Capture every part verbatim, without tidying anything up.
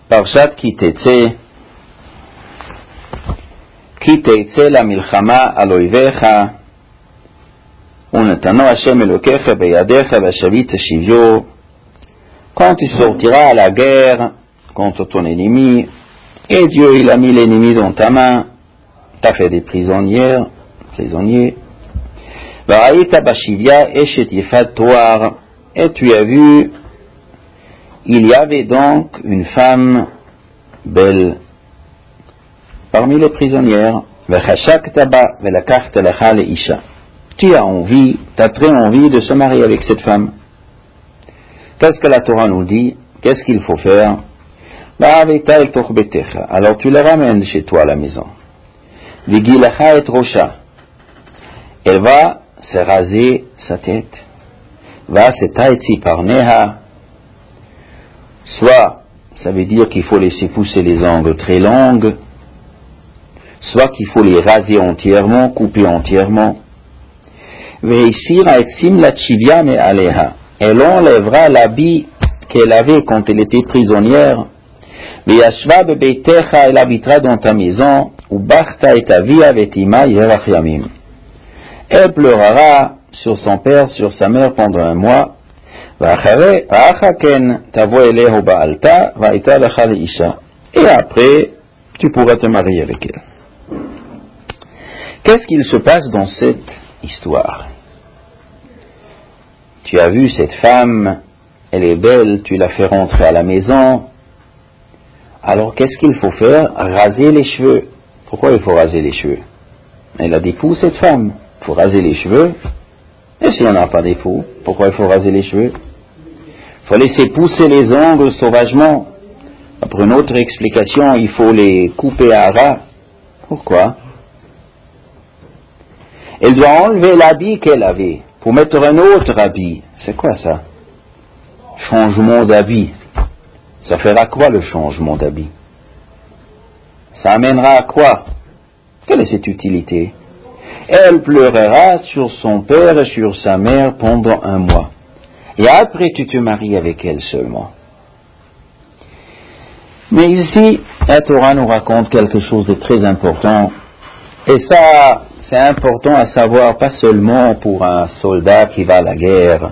פרשת כי תצא, כי תצא למלחמה על אויביך, ונתנו Hashem Elokecha biyadecha v'shavit shivyo. Quand tu sortiras à la guerre contre ton ennemi, et Dieu il a mis l'ennemi dans ta main, t'as fait des prisonnières, prisonniers. V'ra'ita bashivya eshet yefat toar, et tu as vu, il y avait donc une femme belle parmi les prisonnières. V'chashakta ba v'lakachta lecha leisha. Tu as envie, tu as très envie de se marier avec cette femme. Qu'est-ce que la Torah nous dit? Qu'est-ce qu'il faut faire? Alors tu la ramènes chez toi à la maison. Vigilacha et rosha. Elle va se raser sa tête. Va se taïtsi par neha. Soit, ça veut dire qu'il faut laisser pousser les ongles très longues, soit qu'il faut les raser entièrement, couper entièrement. Elle enlèvera l'habit qu'elle avait quand elle était prisonnière. Elle habitera dans ta maison. Elle pleurera sur son père, sur sa mère pendant un mois. Et après, tu pourras te marier avec elle. Qu'est-ce qu'il se passe dans cette histoire? Tu as vu cette femme, elle est belle, tu la fais rentrer à la maison. Alors qu'est-ce qu'il faut faire? Raser les cheveux. Pourquoi il faut raser les cheveux? Elle a des poux, cette femme. Il faut raser les cheveux. Et si on n'a pas des poux, pourquoi il faut raser les cheveux? Il faut laisser pousser les ongles sauvagement. Pour une autre explication, il faut les couper à ras. Pourquoi? Elle doit enlever l'habit qu'elle avait pour mettre un autre habit. C'est quoi ça? Changement d'habit. Ça fera quoi le changement d'habit? Ça amènera à quoi? Quelle est cette utilité? Elle pleurera sur son père et sur sa mère pendant un mois. Et après tu te maries avec elle seulement. Mais ici, la Torah nous raconte quelque chose de très important. Et ça, c'est important à savoir, pas seulement pour un soldat qui va à la guerre.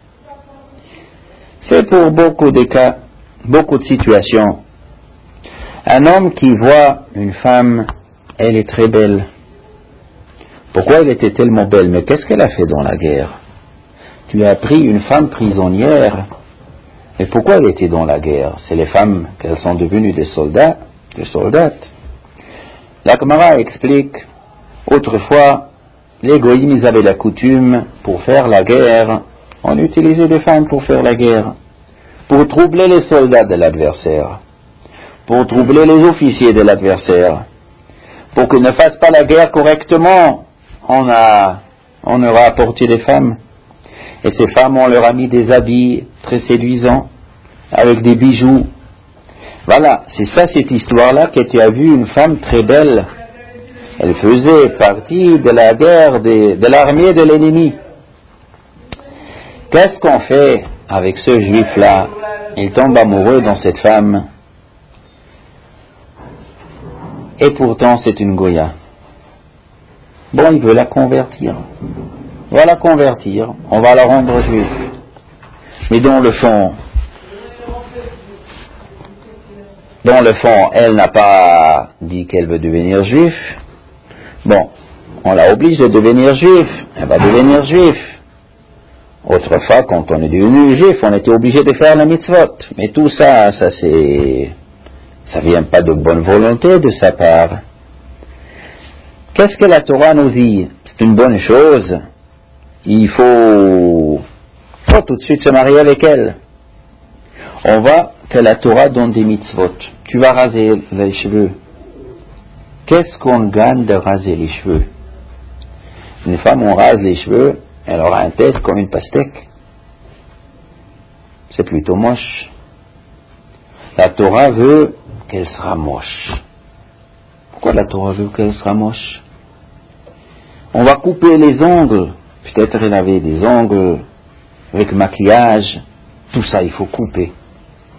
C'est pour beaucoup de cas, beaucoup de situations. Un homme qui voit une femme, elle est très belle. Pourquoi elle était tellement belle? Mais qu'est-ce qu'elle a fait dans la guerre? Tu as pris une femme prisonnière. Et pourquoi elle était dans la guerre? C'est les femmes qu'elles sont devenues des soldats, des soldates. La Gemara explique, autrefois, les goïms, ils avaient la coutume, pour faire la guerre, on utilisait des femmes pour faire la guerre, pour troubler les soldats de l'adversaire, pour troubler les officiers de l'adversaire, pour qu'ils ne fassent pas la guerre correctement, on a, on aura apporté des femmes. Et ces femmes, on leur a mis des habits très séduisants, avec des bijoux. Voilà, c'est ça cette histoire-là que tu as vu une femme très belle. Elle faisait partie de la guerre, de, de l'armée de l'ennemi. Qu'est-ce qu'on fait avec ce juif-là? Il tombe amoureux dans cette femme. Et pourtant, c'est une Goya. Bon, il veut la convertir. On va la convertir, on va la rendre juive. Mais dans le fond, dans le fond, elle n'a pas dit qu'elle veut devenir juive. Bon, on la oblige de devenir juif, elle va devenir juif. Autrefois, quand on est devenu juif, on était obligé de faire la mitzvot. Mais tout ça, ça c'est, ça vient pas de bonne volonté de sa part. Qu'est-ce que la Torah nous dit? C'est une bonne chose. Il faut, faut tout de suite se marier avec elle. On voit que la Torah donne des mitzvot. Tu vas raser les cheveux. Qu'est-ce qu'on gagne de raser les cheveux? Une femme, on rase les cheveux, elle aura une tête comme une pastèque. C'est plutôt moche. La Torah veut qu'elle sera moche. Pourquoi la Torah veut qu'elle sera moche? On va couper les ongles. Peut-être elle avait des ongles avec maquillage. Tout ça, il faut couper.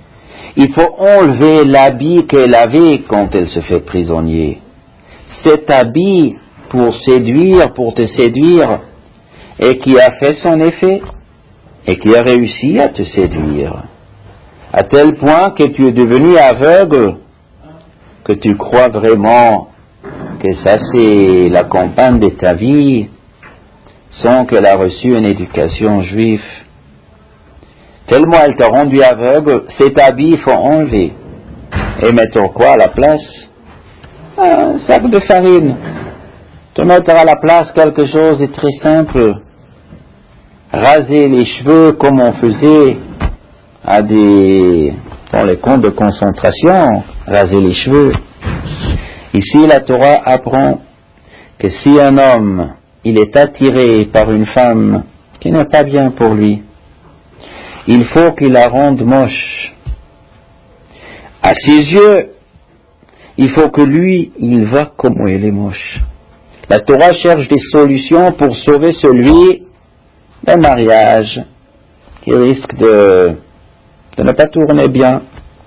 Il faut enlever l'habit qu'elle avait quand elle se fait prisonnière. Cet habit pour séduire, pour te séduire, et qui a fait son effet, et qui a réussi à te séduire, à tel point que tu es devenu aveugle, que tu crois vraiment que ça c'est la compagne de ta vie, sans qu'elle a reçu une éducation juive. Tellement elle t'a rendu aveugle, cet habit il faut enlever. Et mettre quoi à la place? Un sac de farine. Te mettre à la place quelque chose de très simple. Raser les cheveux comme on faisait à des, dans les camps de concentration, raser les cheveux. Ici la Torah apprend que si un homme, il est attiré par une femme qui n'est pas bien pour lui, il faut qu'il la rende moche. À ses yeux, il faut que lui, il voit comment elle est moche. La Torah cherche des solutions pour sauver celui d'un mariage qui risque de, de ne pas tourner bien.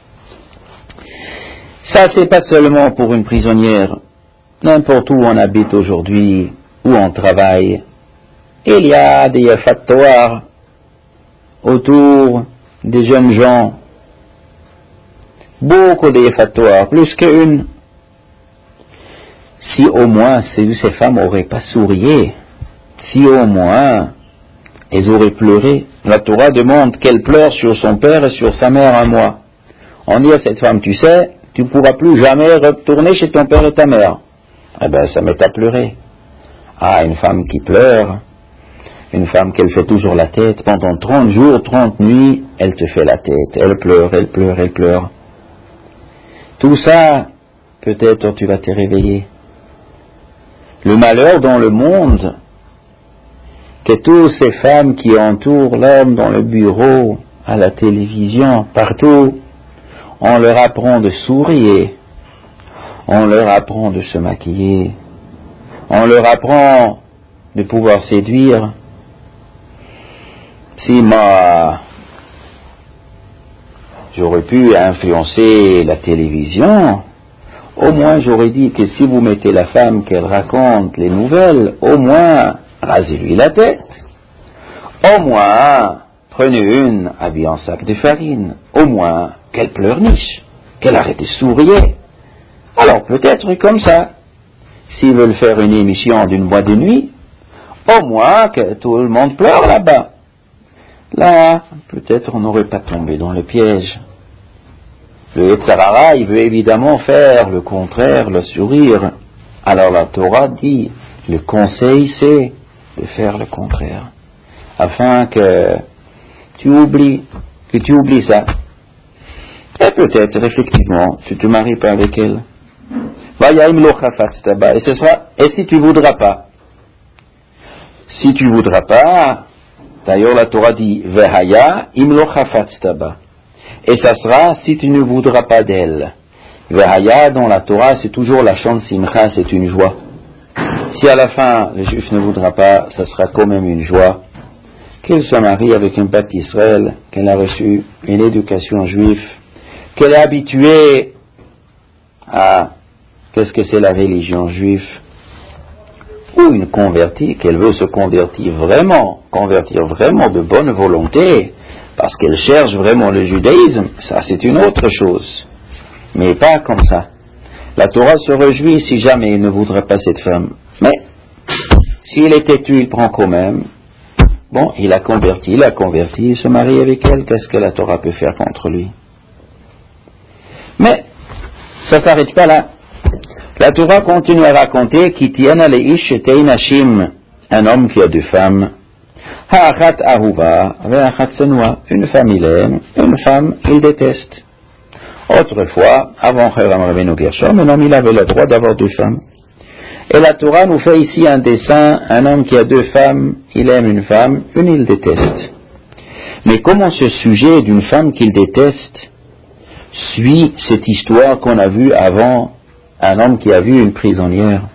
Ça, c'est pas seulement pour une prisonnière. N'importe où on habite aujourd'hui, où on travaille, il y a des fattoirs autour des jeunes gens. Beaucoup de fattoirs, plus qu'une. Si au moins ces, ces femmes n'auraient pas souri, si au moins elles auraient pleuré, la Torah demande qu'elle pleure sur son père et sur sa mère un mois. On dit à cette femme, tu sais, tu ne pourras plus jamais retourner chez ton père et ta mère. Eh bien, ça met à pleurer. Ah, une femme qui pleure, une femme qu'elle fait toujours la tête, pendant trente jours, trente nuits, elle te fait la tête, elle pleure, elle pleure, elle pleure. Tout ça, peut-être tu vas te réveiller. Le malheur dans le monde, que toutes ces femmes qui entourent l'homme dans le bureau, à la télévision, partout, on leur apprend de sourire, on leur apprend de se maquiller, on leur apprend de pouvoir séduire. Si moi, j'aurais pu influencer la télévision, au moins j'aurais dit que si vous mettez la femme qu'elle raconte les nouvelles, au moins rasez-lui la tête. Au moins, prenez une habillée en sac de farine. Au moins, qu'elle pleurniche, qu'elle arrête de sourire. Alors peut-être comme ça, s'ils veulent faire une émission d'une boîte de nuit, au moins que tout le monde pleure là-bas. Là, peut-être on n'aurait pas tombé dans le piège. Le Yetzer Hara, il veut évidemment faire le contraire, le sourire. Alors la Torah dit, le conseil c'est de faire le contraire, afin que tu oublies, que tu oublies ça. Et peut-être, effectivement, tu te maries pas avec elle. Et ce sera, et si tu voudras pas, si tu voudras pas, d'ailleurs la Torah dit, Vehaya im lo chafatz taba. Et ça sera si tu ne voudras pas d'elle. Vehaya dans la Torah, c'est toujours la chante simcha, c'est une joie. Si à la fin le juif ne voudra pas, ça sera quand même une joie qu'elle se marie avec un bâti Israël, qu'elle a reçu une éducation juive, qu'elle est habituée à qu'est-ce que c'est la religion juive, ou une convertie, qu'elle veut se convertir vraiment, convertir vraiment de bonne volonté, parce qu'elle cherche vraiment le judaïsme, ça c'est une autre chose, mais pas comme ça. La Torah se réjouit si jamais il ne voudrait pas cette femme, mais s'il est têtu, il prend quand même. Bon, il a converti, il a converti, il se marie avec elle, qu'est-ce que la Torah peut faire contre lui? Mais ça ne s'arrête pas là. La Torah continue à raconter qu'il tienne à l'ish etei nashim, un homme qui a deux femmes. Ha'achat ahuva, ve'achat senua, une femme il aime, une femme il déteste. Autrefois, avant Hiram Rabbeinu Gershom, un homme il avait le droit d'avoir deux femmes. Et la Torah nous fait ici un dessin, un homme qui a deux femmes, il aime une femme, une il déteste. Mais comment ce sujet d'une femme qu'il déteste suit cette histoire qu'on a vue avant, un homme qui a vu une prisonnière?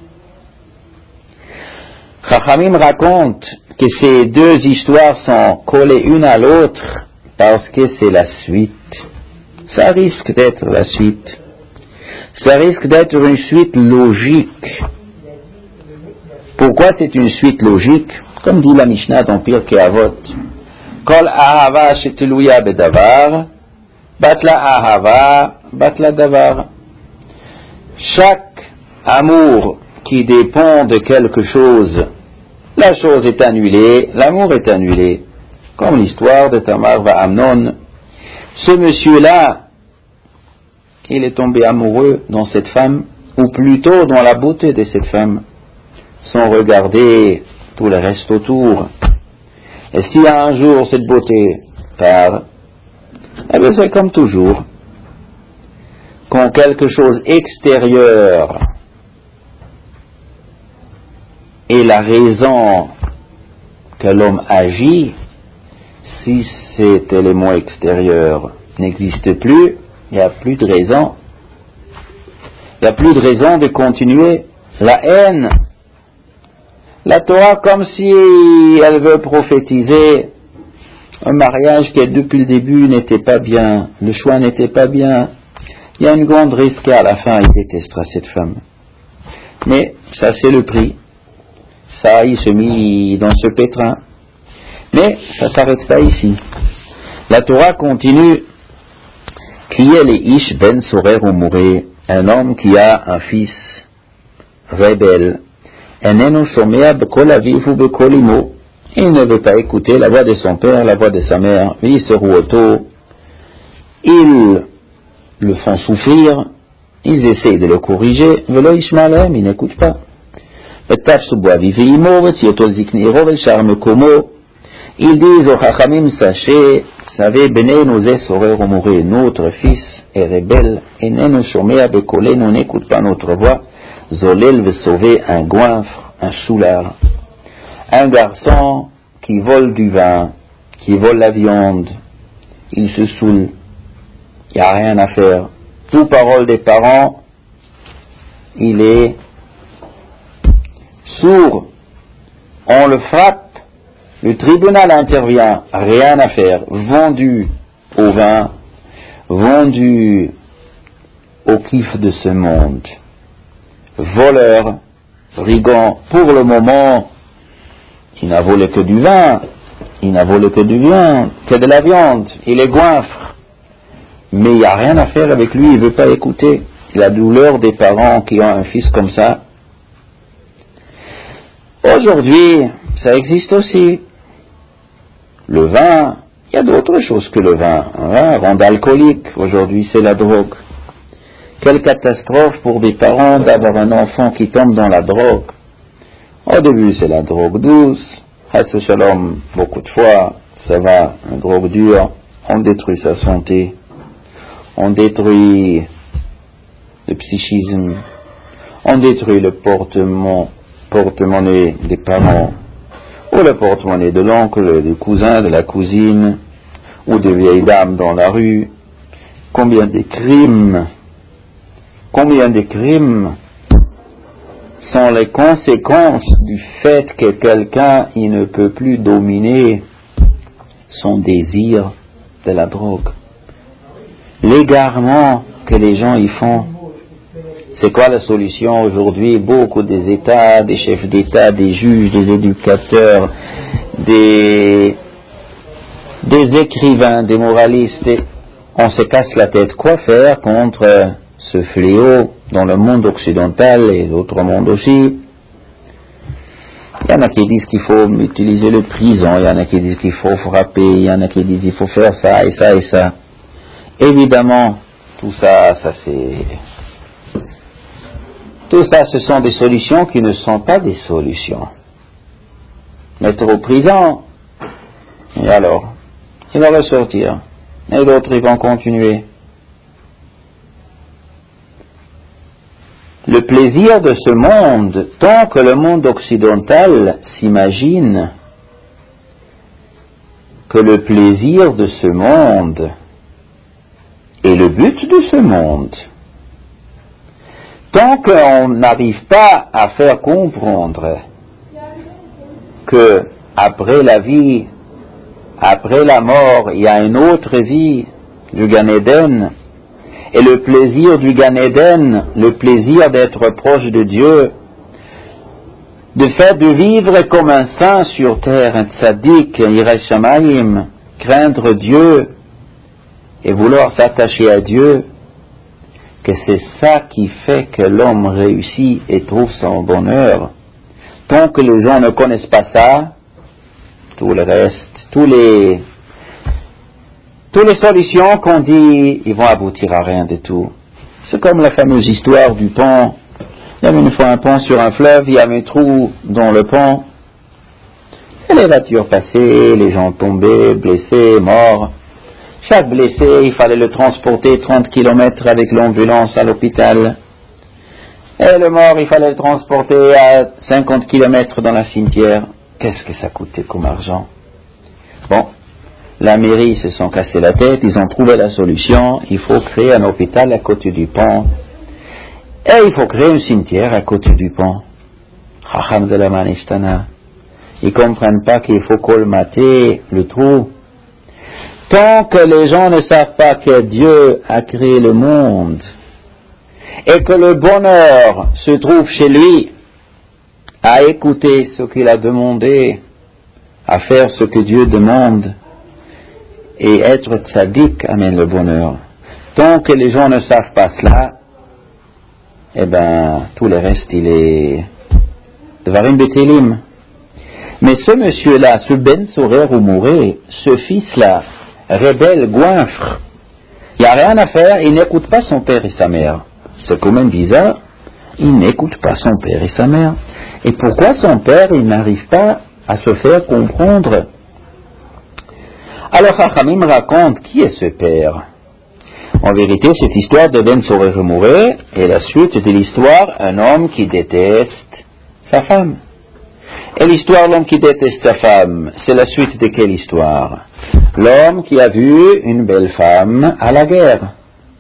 Chachamim raconte que ces deux histoires sont collées une à l'autre parce que c'est la suite. ça risque d'être la suite. Ça risque d'être une suite logique. Pourquoi c'est une suite logique? Comme dit la Mishnah dans Pirkei Avot, Kol ahava sheteluya bedavar, batla ahava, batla davar. Chaque amour qui dépend de quelque chose, la chose est annulée, l'amour est annulé. Comme l'histoire de Tamar va Amnon. Ce monsieur-là, il est tombé amoureux dans cette femme, ou plutôt dans la beauté de cette femme, sans regarder tout le reste autour. Et si un jour cette beauté part, eh bien c'est comme toujours. Quand quelque chose extérieur est la raison que l'homme agit, si cet élément extérieur n'existe plus, il n'y a plus de raison. Il n'y a plus de raison de continuer. La haine, la Torah, comme si elle veut prophétiser un mariage qui depuis le début n'était pas bien, le choix n'était pas bien. Il y a une grande risque qu'à la fin il détestera cette femme. Mais ça c'est le prix. Ça il se mit dans ce pétrin. Mais ça ne s'arrête pas ici. La Torah continue. Qui est le ish ben sorer ou mourir, un homme qui a un fils rebelle. Enenu shomea bekol aviv ou bekol imo. Il ne veut pas écouter la voix de son père, la voix de sa mère. Ils se rouautent. Ils le font souffrir. Ils essayent de le corriger. Velo ishmalem, il n'écoute pas. Betaf subo aviv imo, vetioto zikniro vel shar mekomo. Ils disent aux Chachamim, sachez, savez, benenu ze sorer ou mourir, notre fils est rebelle, et nenu shomea bekole, nous n'écoute pas notre voix. Zolel veut sauver un goinfre, un choulard, un garçon qui vole du vin, qui vole la viande, il se saoule, il n'y a rien à faire. Tout parole des parents, il est sourd, on le frappe, le tribunal intervient, rien à faire, vendu au vin, vendu au kiff de ce monde. Voleur, brigand, pour le moment, il n'a volé que du vin, il n'a volé que du vin, que de la viande, il est goinfre. Mais il n'y a rien à faire avec lui, il ne veut pas écouter. La douleur des parents qui ont un fils comme ça. Aujourd'hui, ça existe aussi. Le vin, il y a d'autres choses que le vin. Un vin rend alcoolique, aujourd'hui c'est la drogue. Quelle catastrophe pour des parents d'avoir un enfant qui tombe dans la drogue. Au début c'est la drogue douce, Hasse Shalom, beaucoup de fois, ça va, une drogue dure, on détruit sa santé, on détruit le psychisme, on détruit le portement, porte-monnaie des parents, ou le porte-monnaie de l'oncle, du cousin, de la cousine, ou de vieilles dames dans la rue. Combien de crimes, combien de crimes sont les conséquences du fait que quelqu'un il ne peut plus dominer son désir de la drogue. L'égarement que les gens y font. C'est quoi la solution aujourd'hui? Beaucoup des États, des chefs d'État, des juges, des éducateurs, des, des écrivains, des moralistes, on se casse la tête. Quoi faire contre ce fléau dans le monde occidental et d'autres mondes aussi? Il y en a qui disent qu'il faut utiliser le prison, il y en a qui disent qu'il faut frapper, il y en a qui disent qu'il faut faire ça et ça et ça. Évidemment, tout ça, ça c'est... Tout ça, ce sont des solutions qui ne sont pas des solutions. Mettre au prison, et alors, il va ressortir. Et d'autres, ils vont continuer. Le plaisir de ce monde, tant que le monde occidental s'imagine que le plaisir de ce monde est le but de ce monde, tant qu'on n'arrive pas à faire comprendre que après la vie, après la mort, il y a une autre vie, du Gan Eden, Et le plaisir du Gan Eden, le plaisir d'être proche de Dieu, de faire de vivre comme un saint sur terre, un tzaddik, un Yireh Shamayim, craindre Dieu et vouloir s'attacher à Dieu, que c'est ça qui fait que l'homme réussit et trouve son bonheur. Tant que les gens ne connaissent pas ça, tout le reste, tous les, toutes les solutions qu'on dit, ils vont aboutir à rien du tout. C'est comme la fameuse histoire du pont. Il y avait une fois un pont sur un fleuve, il y avait un trou dans le pont, et les voitures passaient, les gens tombaient, blessés, morts. Chaque blessé, il fallait le transporter trente kilomètres avec l'ambulance à l'hôpital. Et le mort, il fallait le transporter à cinquante kilomètres dans la cimetière. Qu'est-ce que ça coûtait comme argent? Bon, la mairie se sont cassé la tête, ils ont trouvé la solution, il faut créer un hôpital à côté du pont. Et il faut créer un cimetière à côté du pont. Chacham de la Manishtana. Ils comprennent pas qu'il faut colmater le trou. Tant que les gens ne savent pas que Dieu a créé le monde et que le bonheur se trouve chez lui, à écouter ce qu'il a demandé, à faire ce que Dieu demande, et être tzaddik amène le bonheur. Tant que les gens ne savent pas cela, eh ben, tout le reste, il est Dvarim Betelim. Mais ce monsieur-là, ce Ben Sorer ou Mouré, ce fils-là, rebelle, goinfre, il n'y a rien à faire, il n'écoute pas son père et sa mère. C'est quand même bizarre, il n'écoute pas son père et sa mère. Et pourquoi son père, il n'arrive pas à se faire comprendre? Alors Chachamim raconte qui est ce père. En vérité, cette histoire de Ben Sorer ou Mouré est la suite de l'histoire un homme qui déteste sa femme. Et l'histoire de l'homme qui déteste sa femme, c'est la suite de quelle histoire? L'homme qui a vu une belle femme à la guerre.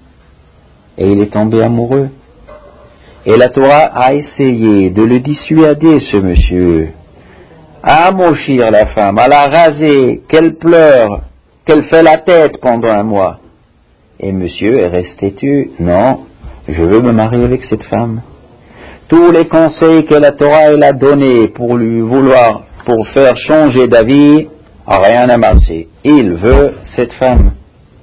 Et il est tombé amoureux. Et la Torah a essayé de le dissuader, ce monsieur, à amochir la femme, à la raser, qu'elle pleure, qu'elle fait la tête pendant un mois. Et monsieur est resté tu, non, je veux me marier avec cette femme. Tous les conseils que la Torah elle a donnés pour lui vouloir, pour faire changer d'avis, rien n'a marché. Il veut cette femme.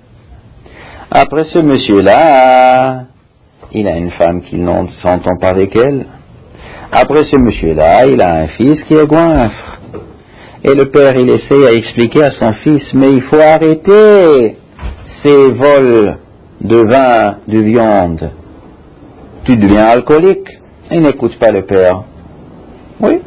Après ce monsieur-là, il a une femme qui ne s'entend pas avec elle. Après ce monsieur-là, il a un fils qui est goinfre. Et le père, il essaie à expliquer à son fils, mais il faut arrêter ces vols de vin, de viande. Tu deviens alcoolique. Il n'écoute pas le père. Oui.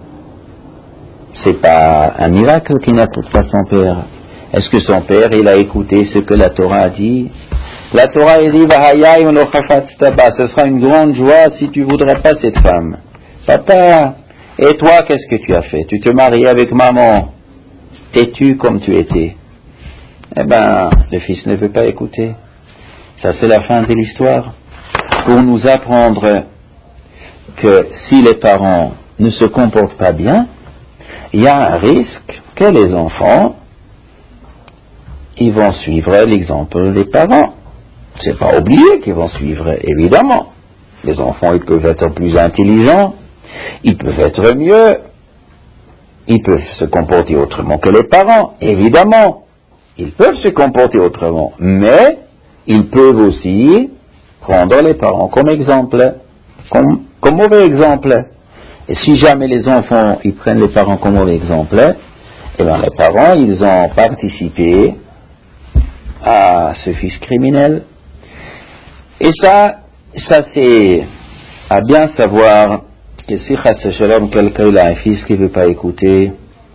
C'est pas un miracle qu'il n'écoute pas son père. Est-ce que son père, il a écouté ce que la Torah a dit? La Torah, elle dit, ce sera une grande joie si tu voudrais pas cette femme. Papa, et toi, qu'est-ce que tu as fait? Tu te maries avec maman. T'es-tu comme tu étais? Eh ben, le fils ne veut pas écouter. Ça, c'est la fin de l'histoire. Pour nous apprendre que si les parents ne se comportent pas bien, il y a un risque que les enfants, ils vont suivre l'exemple des parents. C'est pas oublié qu'ils vont suivre, évidemment. Les enfants, ils peuvent être plus intelligents, ils peuvent être mieux, ils peuvent se comporter autrement que les parents, évidemment. Ils peuvent se comporter autrement, mais ils peuvent aussi prendre les parents comme exemple, comme, comme mauvais exemple. Et si jamais les enfants, ils prennent les parents comme mauvais exemple, eh bien les parents, ils ont participé à ce fils criminel. Et ça, ça c'est à bien savoir que si Chas Shalom, quelqu'un a un fils qui ne veut pas écouter,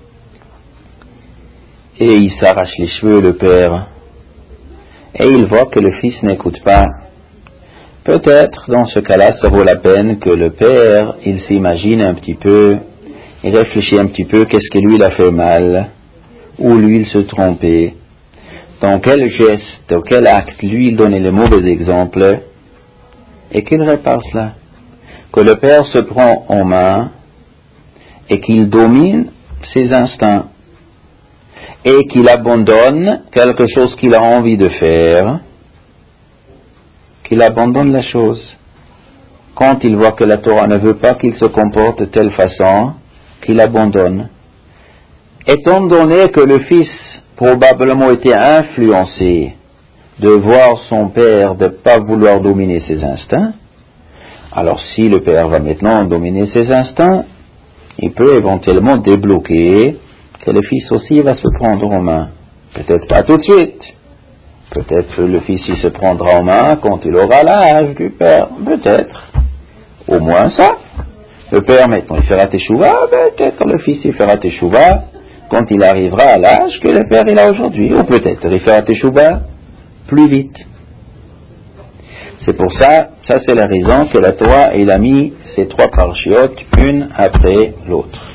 et il s'arrache les cheveux, le père, et il voit que le fils n'écoute pas, peut-être dans ce cas-là, ça vaut la peine que le père, il s'imagine un petit peu, il réfléchit un petit peu, qu'est-ce que lui il a fait mal, ou lui il se trompait, dans quel geste, dans quel acte lui il donnait le mauvais exemple, et qu'il répare cela. Que le père se prend en main, et qu'il domine ses instincts, et qu'il abandonne quelque chose qu'il a envie de faire, qu'il abandonne la chose. Quand il voit que la Torah ne veut pas qu'il se comporte de telle façon, qu'il abandonne. Étant donné que le fils probablement était influencé de voir son père ne pas vouloir dominer ses instincts, alors si le père va maintenant dominer ses instincts, il peut éventuellement débloquer que le fils aussi va se prendre en main. Peut-être pas tout de suite. Peut-être le fils il se prendra en main quand il aura l'âge du père. Peut-être. Au moins ça. Le père maintenant il fera teshuva, peut-être le fils il fera teshuva quand il arrivera à l'âge que le père il a aujourd'hui. Ou peut-être il fera teshuva plus vite. C'est pour ça, ça c'est la raison que la Torah il a mis ces trois parchiotes une après l'autre.